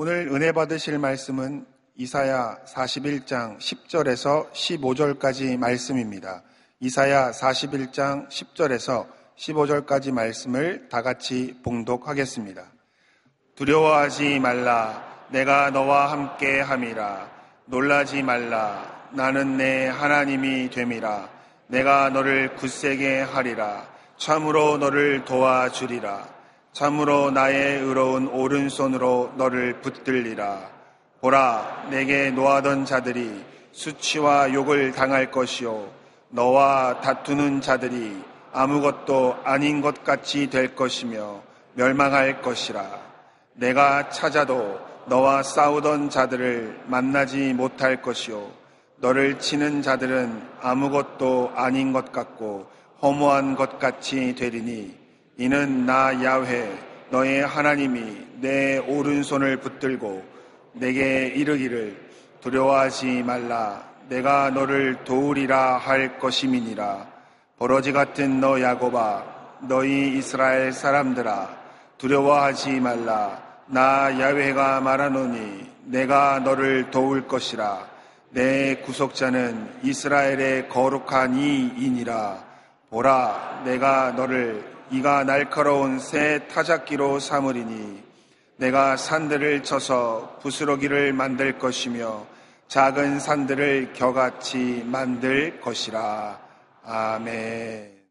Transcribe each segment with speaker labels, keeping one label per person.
Speaker 1: 오늘 은혜 받으실 말씀은 이사야 41장 10절에서 15절까지 말씀입니다. 이사야 41장 10절에서 15절까지 말씀을 다 같이 봉독하겠습니다. 두려워하지 말라. 내가 너와 함께 함이라. 놀라지 말라. 나는 내 하나님이 됨이라. 내가 너를 굳세게 하리라. 참으로 너를 도와주리라. 참으로 나의 의로운 오른손으로 너를 붙들리라. 보라, 내게 노하던 자들이 수치와 욕을 당할 것이요 너와 다투는 자들이 아무것도 아닌 것 같이 될 것이며 멸망할 것이라. 내가 찾아도 너와 싸우던 자들을 만나지 못할 것이요 너를 치는 자들은 아무것도 아닌 것 같고 허무한 것 같이 되리니 이는 나 야훼 너의 하나님이 내 오른손을 붙들고 내게 이르기를 두려워하지 말라. 내가 너를 도우리라 할 것임이니라. 버러지 같은 너 야곱아, 너희 이스라엘 사람들아, 두려워하지 말라. 나 야훼가 말하노니 내가 너를 도울 것이라. 내 구속자는 이스라엘의 거룩한 이이니라. 보라, 내가 너를 이가 날카로운 새 타작기로 삼으리니 내가 산들을 쳐서 부스러기를 만들 것이며 작은 산들을 겨같이 만들 것이라. 아멘.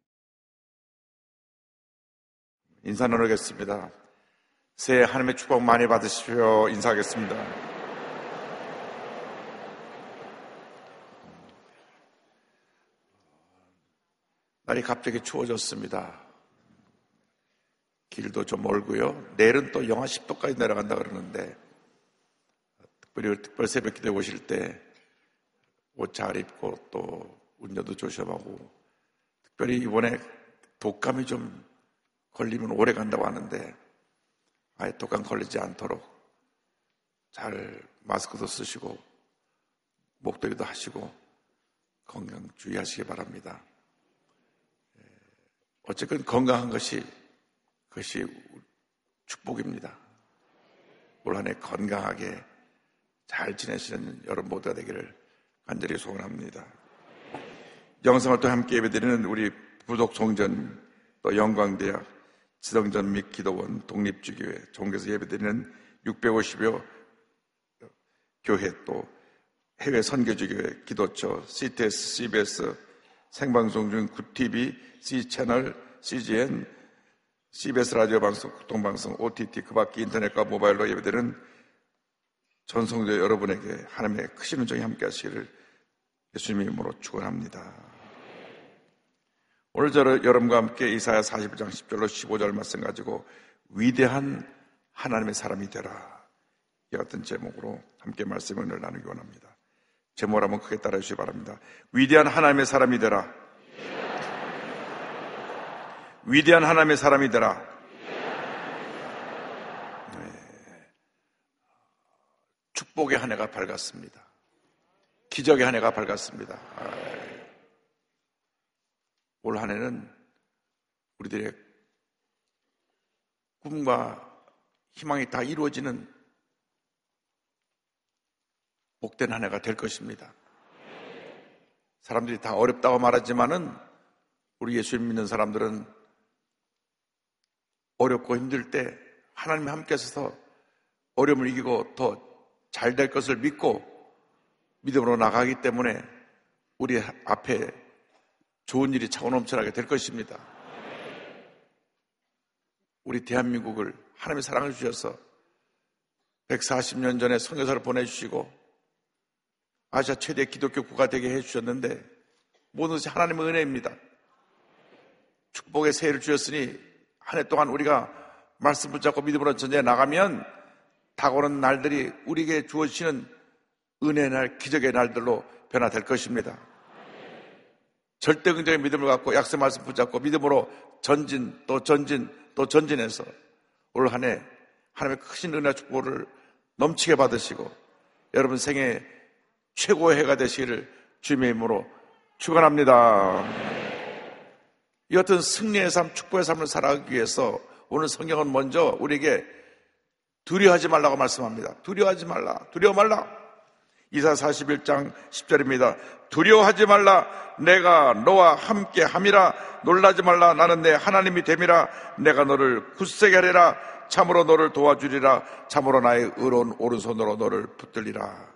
Speaker 2: 인사 나누겠습니다. 새해 하나님의 축복 많이 받으시오. 인사하겠습니다. 날이 갑자기 추워졌습니다. 길도 좀 멀고요. 내일은 또 영하 10도까지 내려간다 그러는데 특별 새벽 기도에 오실 때 옷 잘 입고 또 운전도 조심하고 특별히 이번에 독감이 좀 걸리면 오래 간다고 하는데 아예 독감 걸리지 않도록 잘 마스크도 쓰시고 목도리도 하시고 건강 주의하시기 바랍니다. 어쨌든 건강한 것이 축복입니다. 올 한 해 건강하게 잘 지내시는 여러분 모두가 되기를 간절히 소원합니다. 영상을 또 함께 예배드리는 우리 부독송전, 또 영광대학, 지성전 및 기도원, 독립주교회, 종교에서 예배드리는 650여 교회, 또 해외 선교주교회, 기도처, CTS, CBS, 생방송 중 굿TV, C채널, CGN, CBS 라디오 방송, 교통방송, OTT, 그 밖에 인터넷과 모바일로 예배드리는 전성도 여러분에게 하나님의 크신 은총이 함께 하시기를 예수님의 이름으로 축원합니다. 오늘 여러분과 함께 이사야 41장 10절로 15절 말씀 가지고 위대한 하나님의 사람이 되라, 이 같은 제목으로 함께 말씀을 나누기 원합니다. 제목을 한번 크게 따라해 주시기 바랍니다. 위대한 하나님의 사람이 되라. 위대한 하나님의 사람이 되라. 축복의 한 해가 밝았습니다. 기적의 한 해가 밝았습니다. 올 한 해는 우리들의 꿈과 희망이 다 이루어지는 복된 한 해가 될 것입니다. 사람들이 다 어렵다고 말하지만은 우리 예수님 믿는 사람들은 어렵고 힘들 때 하나님이 함께 하셔서 어려움을 이기고 더 잘 될 것을 믿고 믿음으로 나가기 때문에 우리 앞에 좋은 일이 차고 넘쳐나게 될 것입니다. 우리 대한민국을 하나님의 사랑을 주셔서 140년 전에 선교사를 보내주시고 아시아 최대 기독교 국가 되게 해주셨는데 모든 것이 하나님의 은혜입니다. 축복의 새해를 주셨으니 한 해 동안 우리가 말씀 붙잡고 믿음으로 전쟁에 나가면 다가오는 날들이 우리에게 주어지는 은혜의 날, 기적의 날들로 변화될 것입니다. 절대 긍정의 믿음을 갖고 약속 말씀 붙잡고 믿음으로 전진 또 전진해서 올 한 해 하나님의 크신 은혜와 축복을 넘치게 받으시고 여러분 생애 최고의 해가 되시기를 주님의 이름으로 축원합니다. 이 같은 승리의 삶, 축복의 삶을 살아가기 위해서 오늘 성경은 먼저 우리에게 두려워하지 말라고 말씀합니다. 두려워하지 말라. 두려워 말라. 이사야 41장 10절입니다. 두려워하지 말라. 내가 너와 함께 함이라. 놀라지 말라. 나는 내 하나님이 됨이라. 내가 너를 굳세게 하리라. 참으로 너를 도와주리라. 참으로 나의 의로운 오른손으로 너를 붙들리라.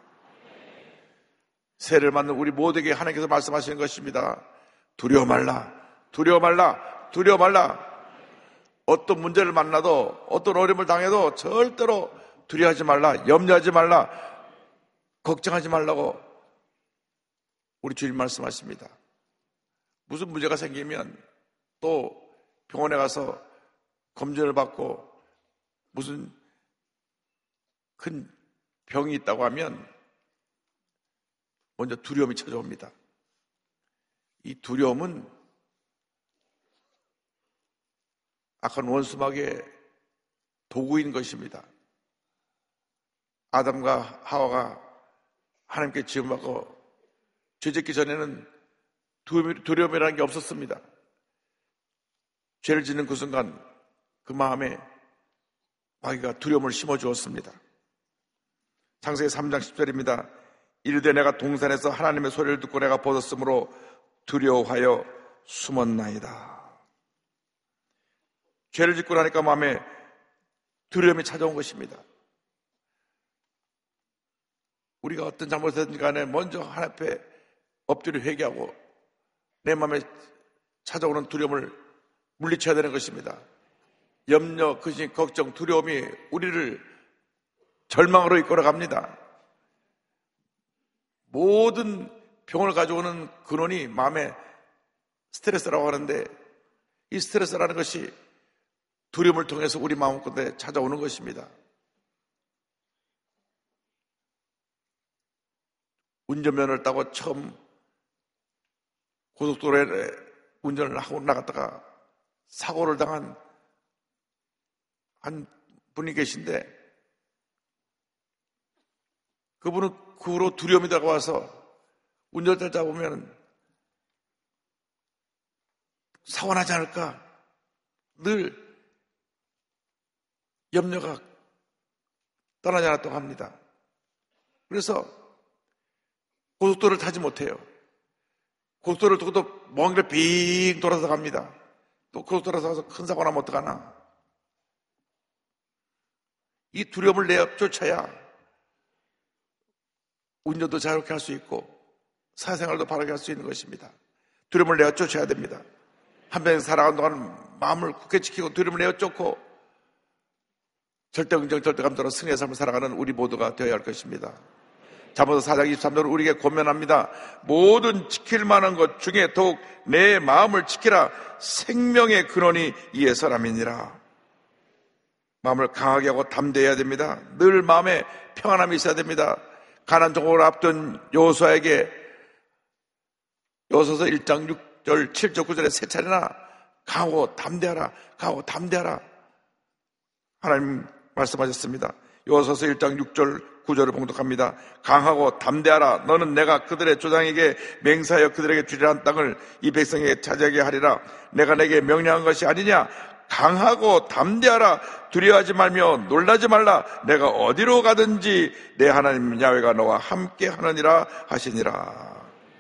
Speaker 2: 세를 맞는 우리 모두에게 하나님께서 말씀하시는 것입니다. 두려워 말라. 두려워 말라. 두려워 말라. 어떤 문제를 만나도 어떤 어려움을 당해도 절대로 두려워하지 말라. 염려하지 말라. 걱정하지 말라고 우리 주님 말씀하십니다. 무슨 문제가 생기면 또 병원에 가서 검진을 받고 무슨 큰 병이 있다고 하면 먼저 두려움이 찾아옵니다. 이 두려움은 악한 원수막의 도구인 것입니다. 아담과 하와가 하나님께 지음받고 죄짓기 전에는 두려움이라는 게 없었습니다. 죄를 짓는 그 순간 그 마음에 마귀가 두려움을 심어주었습니다. 창세기 3장 10절입니다. 이르되 내가 동산에서 하나님의 소리를 듣고 내가 벗었으므로 두려워하여 숨었나이다. 죄를 짓고 나니까 마음에 두려움이 찾아온 것입니다. 우리가 어떤 잘못을 했든지 간에 먼저 하나님 앞에 엎드려 회개하고 내 마음에 찾아오는 두려움을 물리쳐야 되는 것입니다. 염려, 근심, 걱정, 두려움이 우리를 절망으로 이끌어 갑니다. 모든 병을 가져오는 근원이 마음에 스트레스라고 하는데 이 스트레스라는 것이 두려움을 통해서 우리 마음속에 찾아오는 것입니다. 운전면허를 따고 처음 고속도로에 운전을 하고 나갔다가 사고를 당한 한 분이 계신데 그분은 그 후로 두려움이 다가와서 운전대를 잡으면 사고 나지 않을까 늘 염려가 떠나지 않았다고 합니다. 그래서 고속도로를 타지 못해요. 고속도로를 두고 또 먼 길을 빙 돌아서 갑니다. 또 고속도로에서 가서 큰 사고 나면 어떡하나. 이 두려움을 내쫓아야 운전도 자유롭게 할 수 있고 사회생활도 바르게 할 수 있는 것입니다. 두려움을 내쫓아야 됩니다. 한평생 살아가는 동안 마음을 굳게 지키고 두려움을 내쫓고 절대긍정 절대감사로 승리의 삶을 살아가는 우리 모두가 되어야 할 것입니다. 잠언서 4장 23절은 우리에게 권면합니다. 모든 지킬 만한 것 중에 더욱 내 마음을 지키라. 생명의 근원이 이에 사람이니라. 마음을 강하게 하고 담대해야 됩니다. 늘 마음에 평안함이 있어야 됩니다. 가나안 정복을 앞둔 여호수아에게 여호수아서 1장 6절 7절 9절에 세 차례나 강하고 담대하라. 강하고 담대하라. 하나님 말씀하셨습니다. 여호수아서 1장 6절 9절을 봉독합니다. 강하고 담대하라. 너는 내가 그들의 조상에게 맹세하여 그들에게 주리라 한 땅을 이 백성에게 차지하게 하리라. 내가 내게 명령한 것이 아니냐. 강하고 담대하라. 두려워하지 말며 놀라지 말라. 내가 어디로 가든지 내 하나님 야훼가 너와 함께 하느니라 하시니라.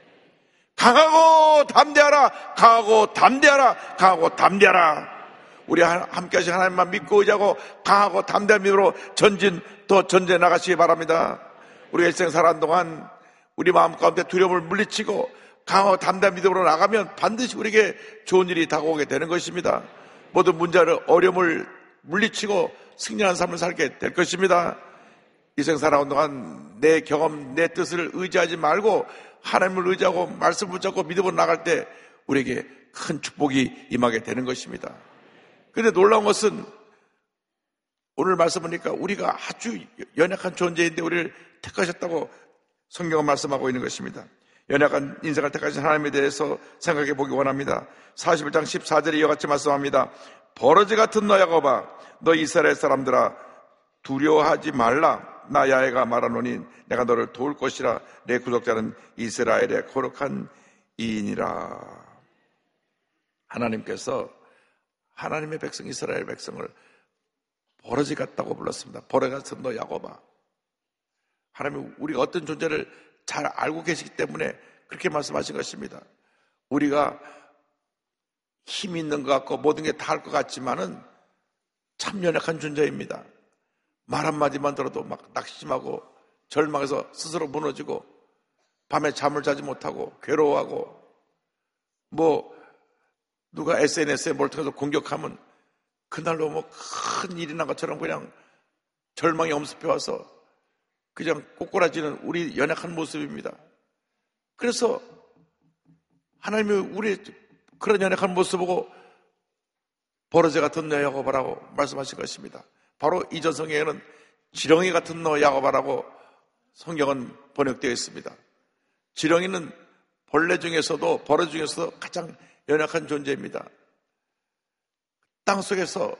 Speaker 2: 강하고 담대하라. 강하고 담대하라. 강하고 담대하라. 우리 함께 하신 하나님만 믿고 의지하고 강하고 담대한 믿음으로 더 전진해 나가시기 바랍니다. 우리가 일생 살아온 동안 우리 마음 가운데 두려움을 물리치고 강하고 담대한 믿음으로 나가면 반드시 우리에게 좋은 일이 다가오게 되는 것입니다. 모든 문제를 어려움을 물리치고 승리하는 삶을 살게 될 것입니다. 이생 살아온 동안 내 경험, 내 뜻을 의지하지 말고 하나님을 의지하고 말씀을 붙잡고 믿음으로 나갈 때 우리에게 큰 축복이 임하게 되는 것입니다. 그런데 놀라운 것은 오늘 말씀 보니까 우리가 아주 연약한 존재인데 우리를 택하셨다고 성경은 말씀하고 있는 것입니다. 연약한 인생을 택하신 하나님에 대해서 생각해 보기 원합니다. 41장 14절에 이와 같이 말씀합니다. 버러지 같은 너 야곱아, 너 이스라엘 사람들아, 두려워하지 말라. 나 야훼가 말하노니 내가 너를 도울 것이라. 내 구속자는 이스라엘의 거룩한 이인이라. 하나님께서 하나님의 백성 이스라엘 백성을 버러지 같다고 불렀습니다. 버러지 같은 너 야곱아. 하나님은 우리가 어떤 존재를 잘 알고 계시기 때문에 그렇게 말씀하신 것입니다. 우리가 힘이 있는 것 같고 모든 게 다 할 것 같지만은 참 연약한 존재입니다. 말 한마디만 들어도 막 낙심하고 절망해서 스스로 무너지고 밤에 잠을 자지 못하고 괴로워하고 누가 SNS에 뭘 통해서 공격하면 그날로 큰 일이 난 것처럼 그냥 절망이 엄습해 와서 그냥 꼬꾸라지는 우리 연약한 모습입니다. 그래서 하나님이 우리 그런 연약한 모습 보고 버러지 같은 너 야곱아라고 말씀하신 것입니다. 바로 이전 성경에는 지렁이 같은 너 야곱아라고 성경은 번역되어 있습니다. 지렁이는 벌레 중에서도 버러지 중에서도 가장 연약한 존재입니다. 땅 속에서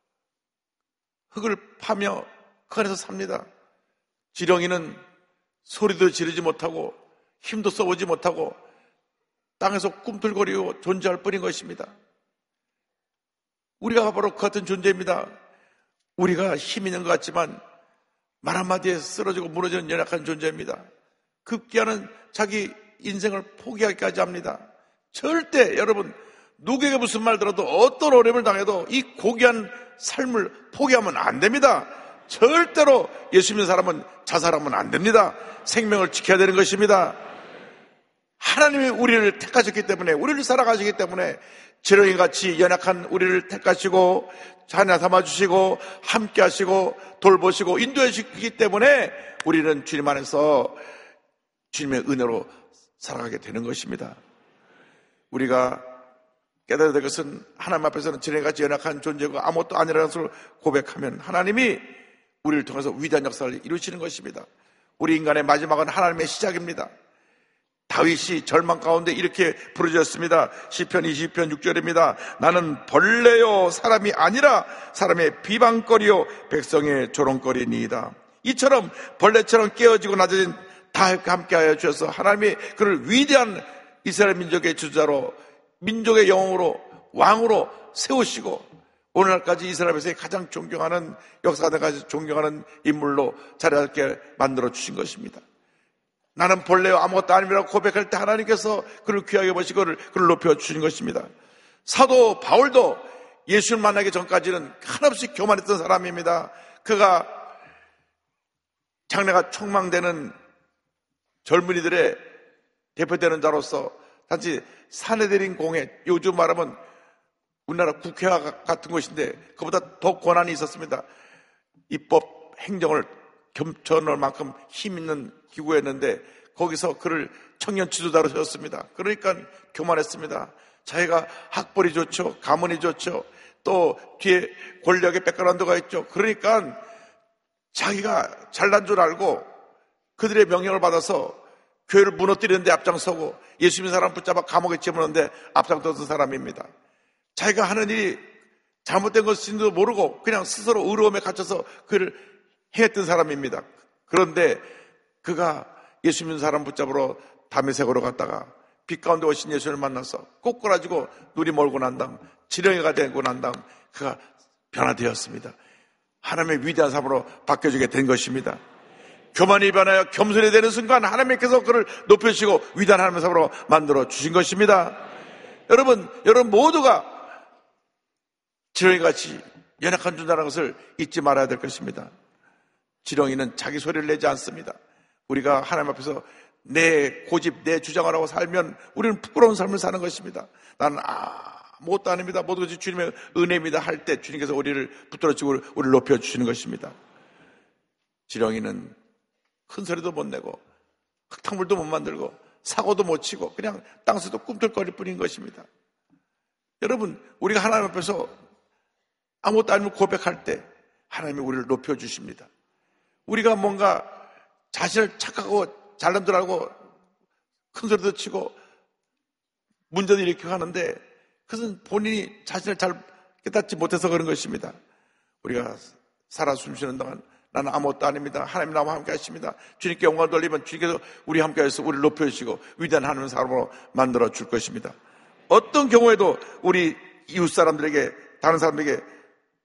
Speaker 2: 흙을 파며 그 안에서 삽니다. 지렁이는 소리도 지르지 못하고 힘도 써보지 못하고 땅에서 꿈틀거리고 존재할 뿐인 것입니다. 우리가 바로 그 같은 존재입니다. 우리가 힘 있는 것 같지만 말 한마디에 쓰러지고 무너지는 연약한 존재입니다. 급기야는 자기 인생을 포기하기까지 합니다. 절대 여러분 누구에게 무슨 말 들어도 어떤 어려움을 당해도 이 고귀한 삶을 포기하면 안 됩니다. 절대로 예수 믿는 사람은 자살하면 안 됩니다. 생명을 지켜야 되는 것입니다. 하나님이 우리를 택하셨기 때문에 우리를 살아가시기 때문에 지렁이같이 연약한 우리를 택하시고 자녀 삼아주시고 함께 하시고 돌보시고 인도해 주시기 때문에 우리는 주님 안에서 주님의 은혜로 살아가게 되는 것입니다. 우리가 깨달아야 될 것은 하나님 앞에서는 지렁이같이 연약한 존재고 아무것도 아니라는 것을 고백하면 하나님이 우리를 통해서 위대한 역사를 이루시는 것입니다. 우리 인간의 마지막은 하나님의 시작입니다. 다윗이 절망 가운데 이렇게 부르짖었습니다. 시편 20편 6절입니다. 나는 벌레요 사람이 아니라 사람의 비방거리요 백성의 조롱거리니이다. 이처럼 벌레처럼 깨어지고 낮아진 다윗과 함께하여 주셔서 하나님이 그를 위대한 이스라엘 민족의 주자로 민족의 영웅으로 왕으로 세우시고 오늘날까지 이스라엘에서 가장 존경하는 역사가까지 존경하는 인물로 자리하게 만들어 주신 것입니다. 나는 벌레요 아무것도 아님이라고 고백할 때 하나님께서 그를 귀하게 보시고 그를 높여주신 것입니다. 사도 바울도 예수를 만나기 전까지는 한없이 교만했던 사람입니다. 그가 장래가 촉망되는 젊은이들의 대표되는 자로서 단지 사내들인 공회, 요즘 말하면 우리나라 국회와 같은 곳인데 그보다 더 권한이 있었습니다. 입법 행정을 겸천할 만큼 힘 있는 기구였는데 거기서 그를 청년 지도자로 세웠습니다. 그러니까 교만했습니다. 자기가 학벌이 좋죠. 가문이 좋죠. 또 뒤에 권력의 백그라운드가 있죠. 그러니까 자기가 잘난 줄 알고 그들의 명령을 받아서 교회를 무너뜨리는데 앞장서고 예수 믿는 사람 붙잡아 감옥에 집어넣는데 앞장섰던 사람입니다. 자기가 하는 일이 잘못된 것인지도 모르고 그냥 스스로 의로움에 갇혀서 그를 해했던 사람입니다. 그런데 그가 예수 믿는 사람 붙잡으러 다메섹으로 갔다가 빛 가운데 오신 예수를 만나서 꼬꾸라지고 눈이 멀고 난 다음 지렁이가 되고 난 다음 그가 변화되었습니다. 하나님의 위대한 삶으로 바뀌어지게 된 것입니다. 교만이 변하여 겸손이 되는 순간 하나님께서 그를 높여주시고 위대한 하나님의 삶으로 만들어 주신 것입니다. 여러분 모두가 지렁이같이 연약한 존재라는 것을 잊지 말아야 될 것입니다. 지렁이는 자기 소리를 내지 않습니다. 우리가 하나님 앞에서 내 고집, 내 주장을 하고 살면 우리는 부끄러운 삶을 사는 것입니다. 나는 아무것도 아닙니다. 모든 것이 주님의 은혜입니다 할 때 주님께서 우리를 붙들어주고 우리를 높여주시는 것입니다. 지렁이는 큰 소리도 못 내고 흙탕물도 못 만들고 사고도 못 치고 그냥 땅속에도 꿈틀거릴 뿐인 것입니다. 여러분 우리가 하나님 앞에서 아무것도 아니면 고백할 때 하나님이 우리를 높여주십니다. 우리가 뭔가 자신을 착하고 잘난 줄 알고 큰 소리도 치고 문제도 일으키고 하는데 그것은 본인이 자신을 잘 깨닫지 못해서 그런 것입니다. 우리가 살아 숨쉬는 동안 나는 아무것도 아닙니다. 하나님 나와 함께 하십니다. 주님께 영광을 돌리면 주님께서 우리 함께 해서 우리를 높여주시고 위대한 하나님의 사람으로 만들어 줄 것입니다. 어떤 경우에도 우리 이웃 사람들에게 다른 사람에게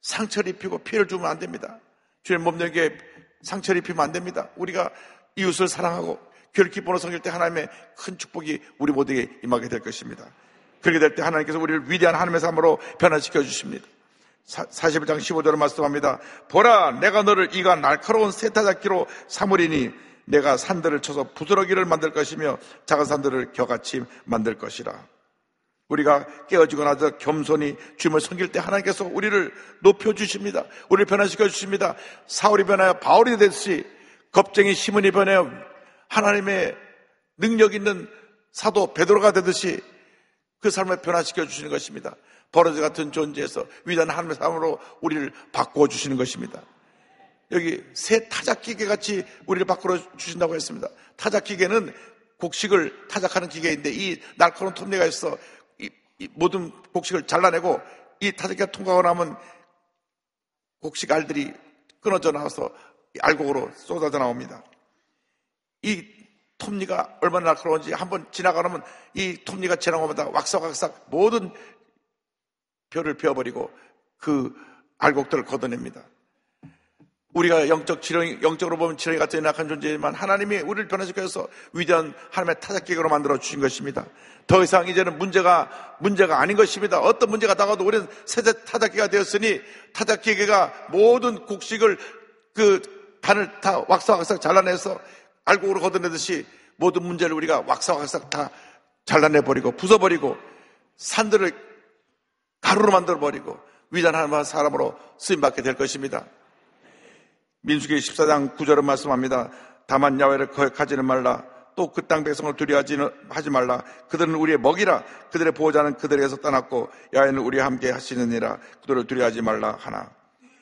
Speaker 2: 상처를 입히고 피해를 주면 안 됩니다. 주의 몸에게 상처를 입히면 안 됩니다. 우리가 이웃을 사랑하고 교회를 기쁨으로 섬길 때 하나님의 큰 축복이 우리 모두에게 임하게 될 것입니다. 그렇게 될 때 하나님께서 우리를 위대한 하나님의 삶으로 변화시켜 주십니다. 41장 15절을 말씀합니다. 보라, 내가 너를 이가 날카로운 세타잡기로 삼으리니 내가 산들을 쳐서 부스러기를 만들 것이며 작은 산들을 겨같이 만들 것이라. 우리가 깨어지거나 겸손히 주님을 섬길 때 하나님께서 우리를 높여주십니다. 우리를 변화시켜 주십니다. 사울이 변하여 바울이 됐듯이, 겁쟁이 시몬이 변하여 하나님의 능력 있는 사도 베드로가 되듯이 그 삶을 변화시켜 주시는 것입니다. 버러지 같은 존재에서 위대한 하나님의 삶으로 우리를 바꾸어 주시는 것입니다. 여기 새 타작기계 같이 우리를 바꾸어 주신다고 했습니다. 타작기계는 곡식을 타작하는 기계인데 이 날카로운 톱니가 있어 이 모든 곡식을 잘라내고 이 타작기가 통과하고 나면 곡식 알들이 끊어져 나와서 알곡으로 쏟아져 나옵니다. 이 톱니가 얼마나 날카로운지 한번 지나가면 이 톱니가 지나가면다 왁삭왁삭 모든 벼를 베어버리고 그 알곡들을 걷어냅니다. 우리가 영적으로 보면 지렁이 같은 연약한 존재지만 하나님이 우리를 변화시켜서 위대한 하나님의 타작기계로 만들어 주신 것입니다. 더 이상 이제는 문제가 아닌 것입니다. 어떤 문제가 다가도 우리는 새 타작기가 되었으니 타작기계가 모든 곡식을 그 반을 다 왁삭왁삭 잘라내서 알곡으로 걷어내듯이 모든 문제를 우리가 왁삭왁삭 다 잘라내버리고 부숴버리고 산들을 가루로 만들어버리고 위대한 하나님의 사람으로 쓰임받게 될 것입니다. 민수기 14장 9절은 말씀합니다. 다만 야훼를 거역하지는 말라. 또 그 땅 백성을 두려워하지 말라. 그들은 우리의 먹이라. 그들의 보호자는 그들에게서 떠났고 야훼는 우리와 함께 하시느니라. 그들을 두려워하지 말라 하나.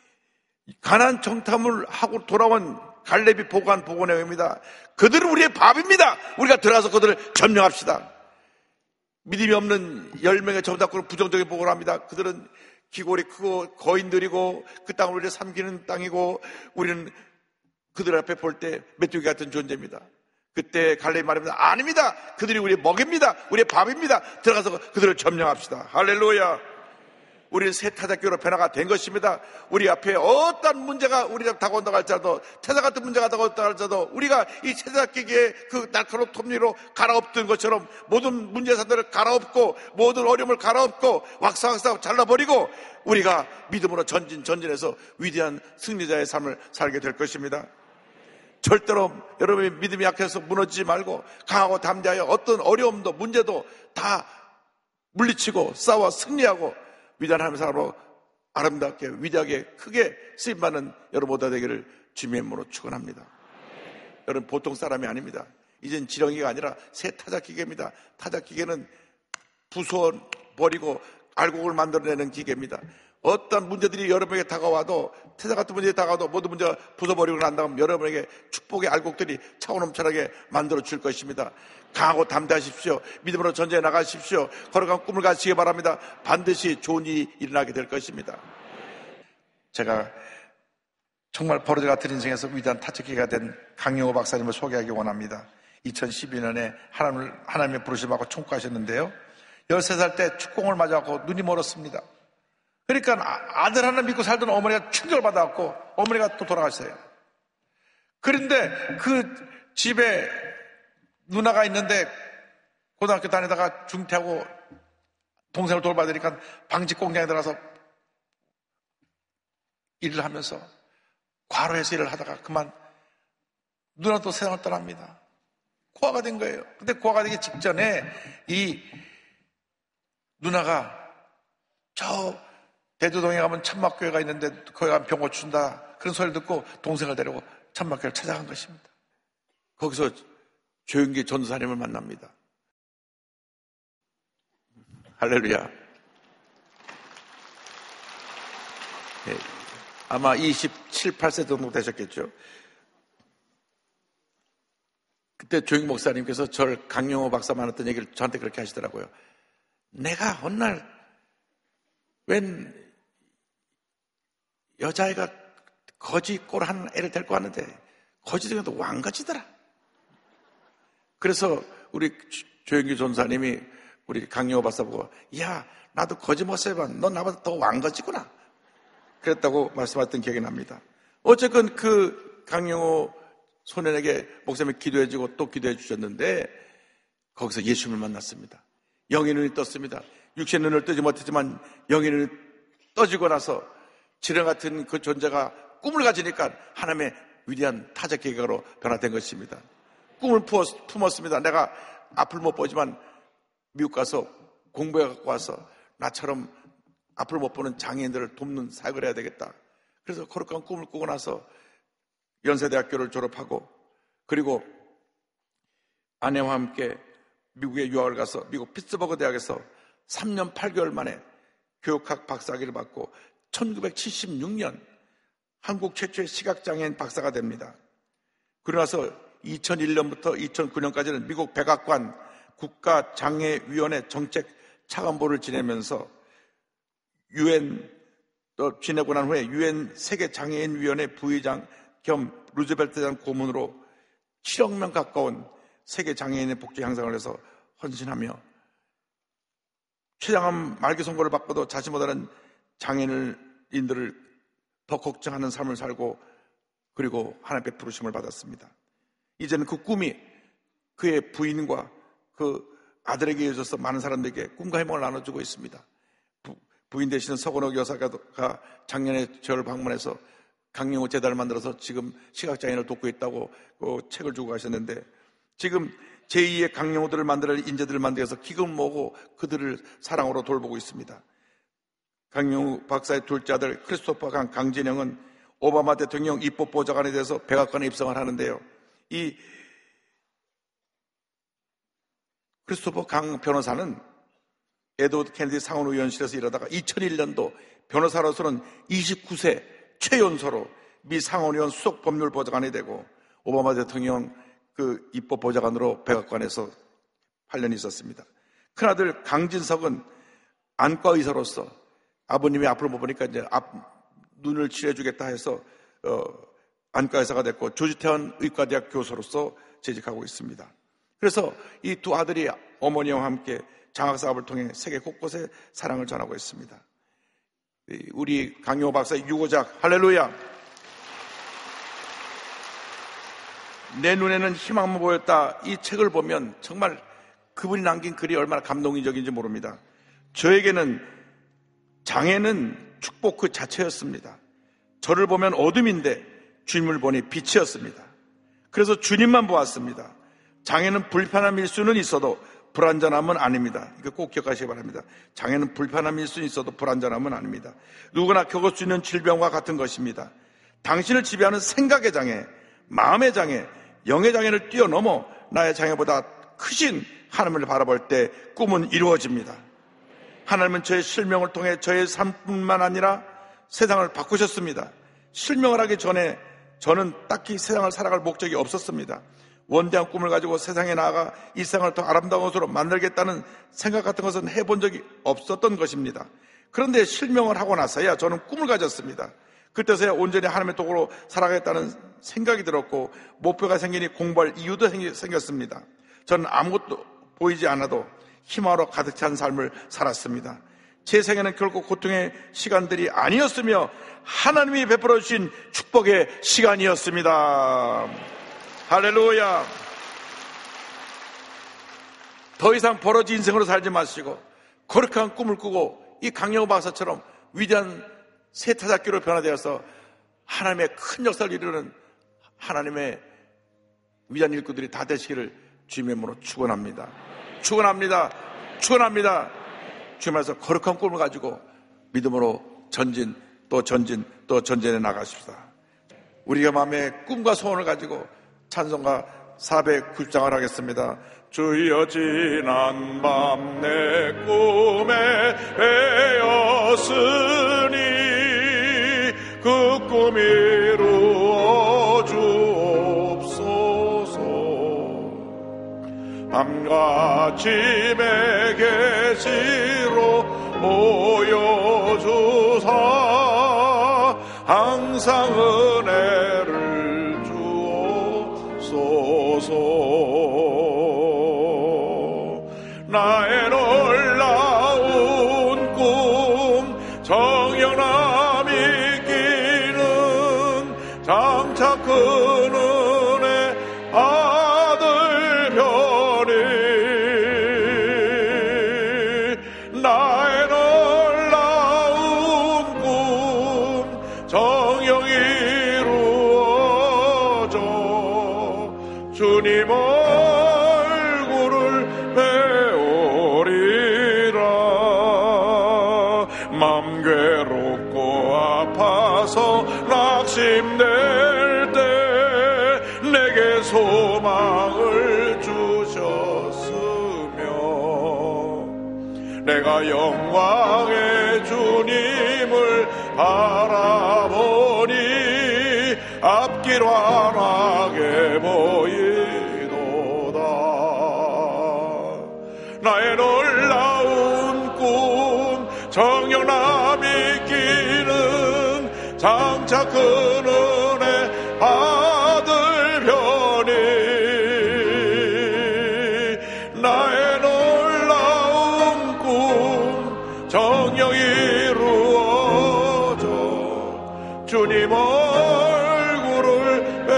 Speaker 2: 가나안 정탐을 하고 돌아온 갈렙이 보고한 보고 내용입니다. 그들은 우리의 밥입니다. 우리가 들어가서 그들을 점령합시다. 믿음이 없는 10명의 정탐꾼은 부정적인 보고를 합니다. 그들은 기골이 크고 거인들이고 그 땅을 우리를 삼키는 땅이고 우리는 그들 앞에 볼 때 메뚜기 같은 존재입니다. 그때 갈렙이 말합니다. 아닙니다. 그들이 우리의 먹입니다. 우리의 밥입니다. 들어가서 그들을 점령합시다. 할렐루야. 우리는 새 타작기로 변화가 된 것입니다. 우리 앞에 어떤 문제가 우리가 다가온다고 할지라도 태자 같은 문제가 다가온다고 할지라도 우리가 이 타작기계의 그 날카로운 톱니로 갈아엎던 것처럼 모든 문제사들을 갈아엎고 모든 어려움을 갈아엎고 왁삭왁삭 잘라버리고 우리가 믿음으로 전진해서 위대한 승리자의 삶을 살게 될 것입니다. 절대로 여러분의 믿음이 약해서 무너지지 말고 강하고 담대하여 어떤 어려움도 문제도 다 물리치고 싸워 승리하고 위대한 하나님의 사람으로 아름답게 위대하게 크게 쓰임받는 여러분 모두 되기를 주님의 이름으로 축원합니다. 여러분 보통 사람이 아닙니다. 이젠 지렁이가 아니라 새 타작기계입니다. 타작기계는 부숴버리고 알곡을 만들어내는 기계입니다. 어떤 문제들이 여러분에게 다가와도 태자 같은 문제가 다가와도 모든 문제가 부숴버리고 난 다음 여러분에게 축복의 알곡들이 차고넘쳐나게 만들어 줄 것입니다. 강하고 담대하십시오. 믿음으로 전쟁에 나가십시오. 거룩한 꿈을 가지시기 바랍니다. 반드시 좋은 일이 일어나게 될 것입니다. 제가 정말 버러지 같은 인생에서 위대한 타작기가 된 강영호 박사님을 소개하기 원합니다. 2012년에 하나님의 부르심을 받고 총구하셨는데요. 13살 때 축공을 맞아갖고 눈이 멀었습니다. 그러니까 아들 하나 믿고 살던 어머니가 충격을 받아갖고 어머니가 또 돌아가셨어요. 그런데 그 집에 누나가 있는데 고등학교 다니다가 중퇴하고 동생을 돌봐드리니까 방직 공장에 들어가서 일을 하면서 과로해서 일을 하다가 그만 누나는 또 세상을 떠납니다. 고아가 된 거예요. 근데 고아가 되기 직전에 이 누나가 저 대두동에 가면 천막교회가 있는데 거기 가면 병 고춘다 그런 소리를 듣고 동생을 데리고 천막교회를 찾아간 것입니다. 거기서 조윤기 전도사님을 만납니다. 할렐루야. 네, 아마 27, 8세 정도 되셨겠죠. 그때 조윤기 목사님께서 저를 강영호 박사 만났던 얘기를 저한테 그렇게 하시더라고요. 내가 어느 날 웬 여자애가 거지 꼴한 애를 데리고 왔는데 거지 중에도 왕거지더라. 그래서 우리 조영기 전사님이 우리 강영호 박사 보고 야 나도 거지 못 써봐. 넌 나보다 더 왕거지구나. 그랬다고 말씀하셨던 기억이 납니다. 어쨌건 그 강영호 소년에게 목사님이 기도해주고 또 기도해 주셨는데 거기서 예수님을 만났습니다. 영의 눈이 떴습니다. 육신의 눈을 뜨지 못했지만 영의 눈이 떠지고 나서 지령 같은 그 존재가 꿈을 가지니까 하나님의 위대한 타적 계획으로 변화된 것입니다. 꿈을 품었습니다. 내가 앞을 못 보지만 미국 가서 공부해 갖고 와서 나처럼 앞을 못 보는 장애인들을 돕는 사역을 해야 되겠다. 그래서 거룩한 꿈을 꾸고 나서 연세대학교를 졸업하고 그리고 아내와 함께 미국에 유학을 가서 미국 피츠버그 대학에서 3년 8개월 만에 교육학 박사학위를 받고 1976년 한국 최초의 시각장애인 박사가 됩니다. 그러고 나서 2001년부터 2009년까지는 미국 백악관 국가장애위원회 정책 차관보를 지내면서 UN 또 지내고 난 후에 UN 세계장애인위원회 부의장 겸 루즈벨트장 고문으로 7억 명 가까운 세계장애인의 복지 향상을 해서 헌신하며 췌장암 말기 선고를 받고도 자신보다는 장애인들을 더 걱정하는 삶을 살고 그리고 하나님께 부르심을 받았습니다. 이제는 그 꿈이 그의 부인과 그 아들에게 이어져서 많은 사람들에게 꿈과 희망을 나눠주고 있습니다. 부인 되시는 서건옥 여사가 작년에 저를 방문해서 강영호 재단을 만들어서 지금 시각장애인을 돕고 있다고 책을 주고 가셨는데 지금 제2의 강영호들을 만들 인재들을 만들어서 기금을 모으고 그들을 사랑으로 돌보고 있습니다. 강영호 박사의 둘째 아들 크리스토퍼 강진영은 오바마 대통령 입법 보좌관에 대해서 백악관에 입성을 하는데요. 이 크리스토퍼 강 변호사는 에드워드 케네디 상원의원실에서 일하다가 2001년도 변호사로서는 29세 최연소로 미 상원의원 수석 법률 보좌관이 되고 오바마 대통령 그 입법 보좌관으로 백악관에서 8년 있었습니다. 큰아들 강진석은 안과 의사로서 아버님이 앞으로 못 보니까 이제 눈을 치료해주겠다 해서 안과 의사가 됐고 조지태원 의과대학 교수로서 재직하고 있습니다. 그래서 이 두 아들이 어머니와 함께 장학사업을 통해 세계 곳곳에 사랑을 전하고 있습니다. 우리 강영호 박사의 유고작 할렐루야. 내 눈에는 희망만 보였다. 이 책을 보면 정말 그분이 남긴 글이 얼마나 감동적인지 모릅니다. 저에게는 장애는 축복 그 자체였습니다. 저를 보면 어둠인데 주님을 보니 빛이었습니다. 그래서 주님만 보았습니다. 장애는 불편함일 수는 있어도 불완전함은 아닙니다. 이거 꼭 기억하시기 바랍니다. 장애는 불편함일 수는 있어도 불완전함은 아닙니다. 누구나 겪을 수 있는 질병과 같은 것입니다. 당신을 지배하는 생각의 장애, 마음의 장애, 영의 장애를 뛰어넘어 나의 장애보다 크신 하나님을 바라볼 때 꿈은 이루어집니다. 하나님은 저의 실명을 통해 저의 삶뿐만 아니라 세상을 바꾸셨습니다. 실명을 하기 전에 저는 딱히 세상을 살아갈 목적이 없었습니다. 원대한 꿈을 가지고 세상에 나아가 이 세상을 더 아름다운 것으로 만들겠다는 생각 같은 것은 해본 적이 없었던 것입니다. 그런데 실명을 하고 나서야 저는 꿈을 가졌습니다. 그때서야 온전히 하나님의 도구로 살아가겠다는 생각이 들었고 목표가 생기니 공부할 이유도 생겼습니다. 저는 아무것도 보이지 않아도 희망으로 가득 찬 삶을 살았습니다. 제 생애는 결코 고통의 시간들이 아니었으며 하나님이 베풀어 주신 축복의 시간이었습니다. 할렐루야. 더 이상 벌어진 인생으로 살지 마시고 거룩한 꿈을 꾸고 이 강영호 박사처럼 위대한 새 타작기로 변화되어서 하나님의 큰 역사를 이루는 하나님의 위대한 일꾼들이 다 되시기를 주님의 이름으로 축원합니다. 축원합니다. 축원합니다. 주님께서 거룩한 꿈을 가지고 믿음으로 전진 또 전진 또 전진해 나가십시다. 우리가 마음에 꿈과 소원을 가지고 찬송가 490장을 하겠습니다. 주여 지난 밤 내 꿈에 베었으니 그 꿈 이루어 주옵소서. 밤과 집에 계시로 보여주사 항상 은혜를 주옵소서. 나의 놀라운 꿈 정영남이 참 괴롭고 아파서 낙심될 때 내게 소망을 주셨으며 내가 영광의 주님을 바라보니 앞길 환하게 보이도다. 나의 놀라운 꿈 정녕 남이 끼는 장차 큰 은혜 받을 편이 나의 놀라운 꿈 정녕 이루어져 주님 얼굴을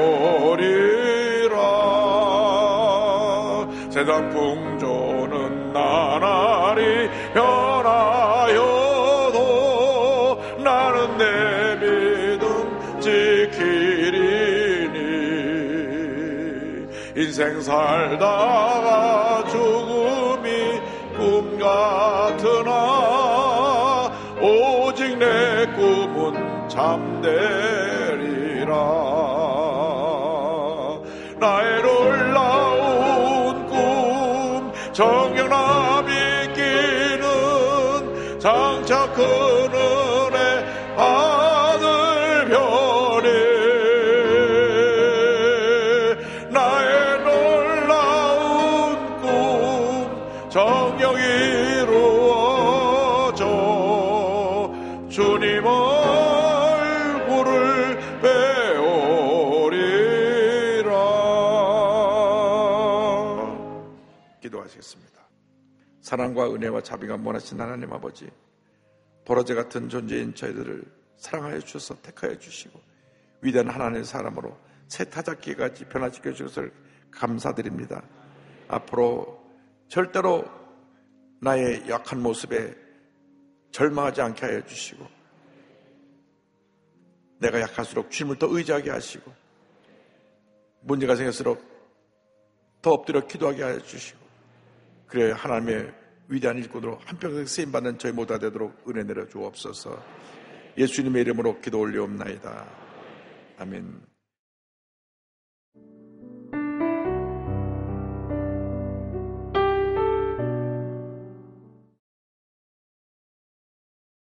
Speaker 2: 배우리라. 세상 풍조는 나날이 변하여도 나는 내 믿음 지키리니 인생 살다가 죽음이 꿈 같으나 오직 내 꿈은 참되리라. 나의 놀라운 꿈 정녕 남이 끼는 장차 큰 은혜 받을 편이 나의 놀라운 꿈 정녕 이루어져 주님 얼굴을 배우리라. 기도하시겠습니다. 사랑과 은혜와 자비가 원하신 하나님 아버지, 도라지 같은 존재인 저희들을 사랑하여 주셔서 택하여 주시고 위대한 하나님의 사람으로 새 타작기까지 변화시켜 주셔서 감사드립니다. 앞으로 절대로 나의 약한 모습에 절망하지 않게 하여 주시고 내가 약할수록 주님을 더 의지하게 하시고 문제가 생길수록 더 엎드려 기도하게 하여 주시고 그래야 하나님의 위대한 일꾼으로 한평생 쓰임받는 저희 모두가 되도록 은혜 내려 주옵소서. 예수님의 이름으로 기도 올리옵나이다. 아멘.